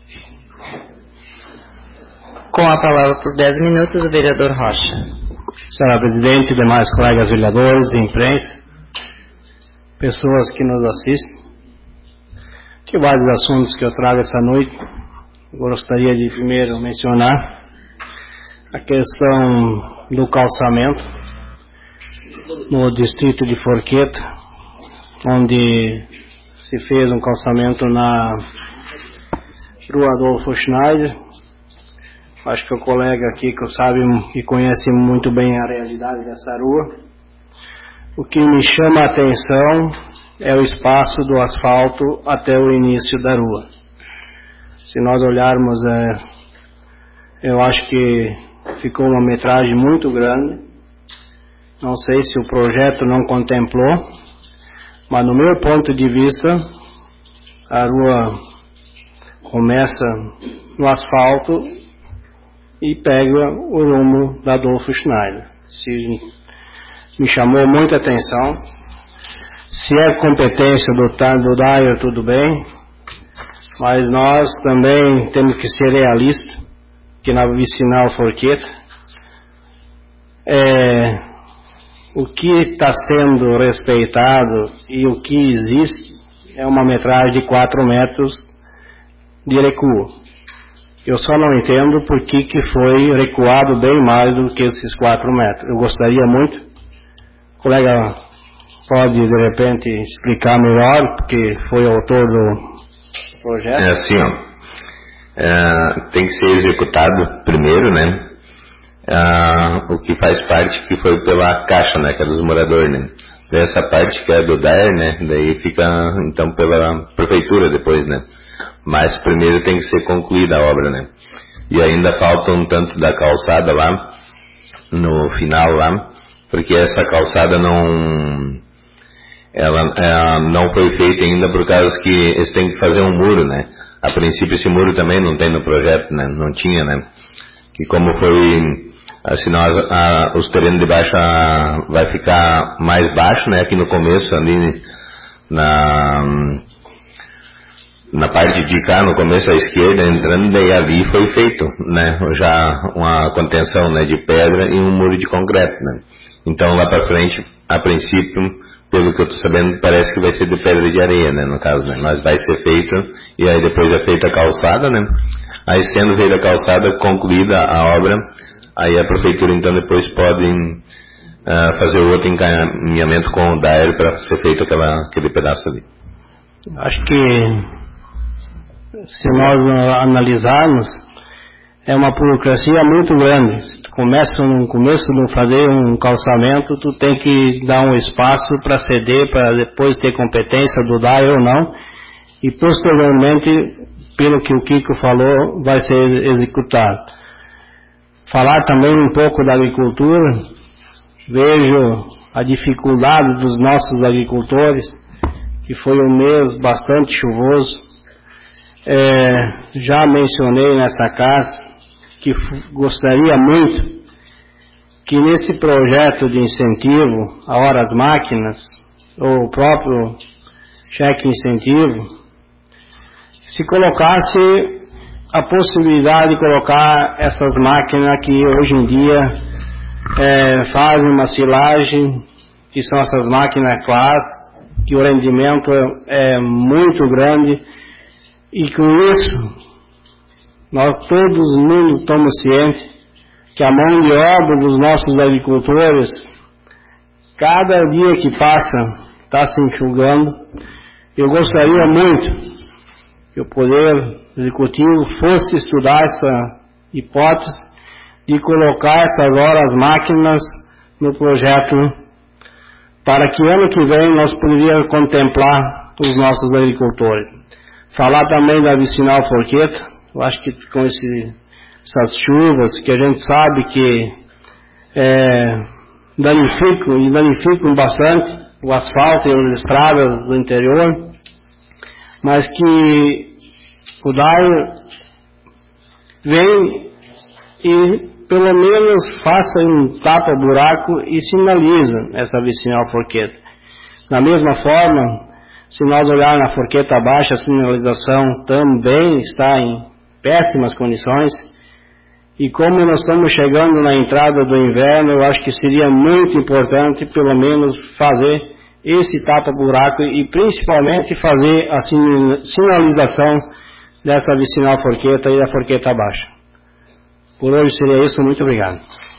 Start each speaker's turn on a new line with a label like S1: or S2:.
S1: Com a palavra por 10 minutos, o vereador Rocha.
S2: Senhora Presidente, demais colegas vereadores, imprensa, pessoas que nos assistem. Tem vários assuntos que eu trago essa noite. Gostaria de primeiro mencionar a questão do calçamento no distrito de Forqueta, onde se fez um calçamento na Rua Adolfo Schneider. Acho que o colega aqui que sabe e conhece muito bem a realidade dessa rua. O que me chama a atenção é o espaço do asfalto até o início da rua. Se nós olharmos, eu acho que ficou uma metragem muito grande. Não sei se o projeto não contemplou, mas no meu ponto de vista, a rua começa no asfalto e pega o rumo da Adolfo Schneider. Me chamou muita atenção. Se é competência do Dair, tudo bem, mas nós também temos que ser realistas, que na vicinal Forqueta, o que está sendo respeitado e o que existe é uma metragem de 4 metros de recuo. Eu só não entendo por que foi recuado bem mais do que esses 4 metros. Eu gostaria muito, o colega pode de repente explicar melhor, porque foi o autor do projeto.
S3: É assim, tem que ser executado primeiro, né? O que faz parte que foi pela Caixa, né? Que é dos moradores, né? Essa parte que é do DAER, né? Daí fica então pela prefeitura depois, né? Mas primeiro tem que ser concluída a obra, né? E ainda falta um tanto da calçada lá, no final lá, porque essa calçada ela não foi feita ainda por causa que eles têm que fazer um muro, né? A princípio esse muro também não tem no projeto, né? Não tinha, né? Que como foi, assim, os terrenos de baixo vai ficar mais baixo, né? Aqui no começo, ali na parte de cá, no começo à esquerda, entrando, daí ali foi feito, né, já uma contenção, né, de pedra e um muro de concreto, né. Então lá para frente, a princípio, pelo que eu estou sabendo, parece que vai ser de pedra de areia, né, no caso, né, mas vai ser feito, e aí depois é feita a calçada, né, aí sendo feita a calçada, concluída a obra, aí a prefeitura então depois pode fazer o outro encaminhamento com o DAER para ser feito aquele pedaço ali.
S2: Acho que se nós analisarmos, é uma burocracia muito grande. Se tu começa no começo de fazer um calçamento, tu tem que dar um espaço para ceder, para depois ter competência do DAE ou não, e posteriormente, pelo que o Kiko falou, vai ser executado. Falar também um pouco da agricultura, vejo a dificuldade dos nossos agricultores, que foi um mês bastante chuvoso. Já mencionei nessa casa que gostaria muito que nesse projeto de incentivo a horas máquinas, ou o próprio cheque incentivo, se colocasse a possibilidade de colocar essas máquinas que hoje em dia fazem uma silagem, que são essas máquinas class, que o rendimento é muito grande. E com isso, nós todos mundo estamos cientes que a mão de obra dos nossos agricultores, cada dia que passa, está se enxugando. Eu gostaria muito que o Poder Executivo fosse estudar essa hipótese de colocar essas horas máquinas no projeto, para que ano que vem nós poderíamos contemplar os nossos agricultores. Falar também da vicinal Forqueta. Eu acho que com essas chuvas que a gente sabe que danificam bastante o asfalto e as estradas do interior, mas que o DAE vem e pelo menos faça um tapa-buraco e sinaliza essa vicinal Forqueta. Da mesma forma, se nós olharmos na Forqueta Baixa, a sinalização também está péssimas condições. E como nós estamos chegando na entrada do inverno, eu acho que seria muito importante, pelo menos, fazer esse tapa-buraco e principalmente fazer a sinalização dessa vicinal forqueta e da forqueta baixa. Por hoje seria isso, muito obrigado.